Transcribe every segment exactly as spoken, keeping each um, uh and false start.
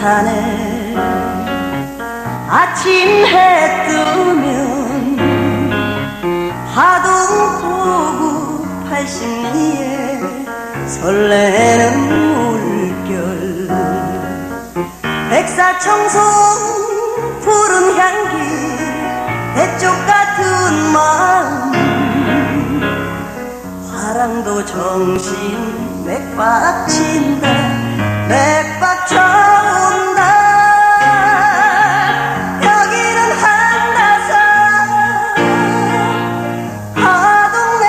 산에 아침 해 뜨면 하동 포구 팔십리에 설레는 물결 백사청송 푸른 향기 대쪽 같은 마음 화랑도 정신 맥박친다 맥박 쳐온다 여기는 한라산 하동 내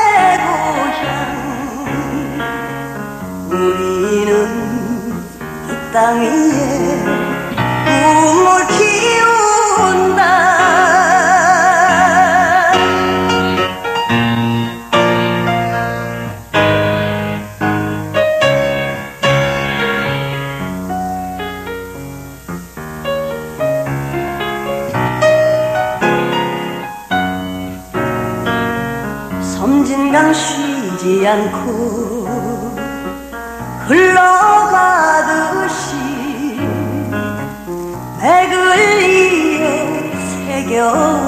고향 우리는 이 땅 위에 꿈을 키운다 섬진강 쉬지 않고 흘러가듯이 맥을 이어 새겨온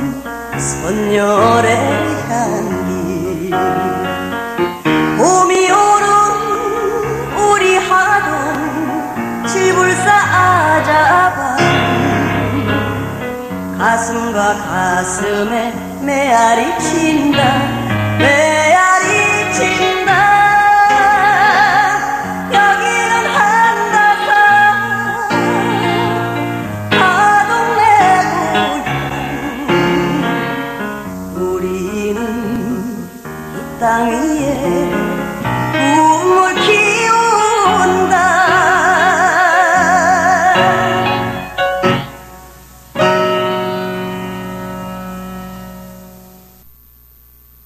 선열의 향기 봄이 오는 우리 하동 질불사 아자반 가슴과 가슴에 메아리 친다 메아리 친다 여기는 한라산 하동 내 고향 우리는 이 땅 위에 꿈을 키운다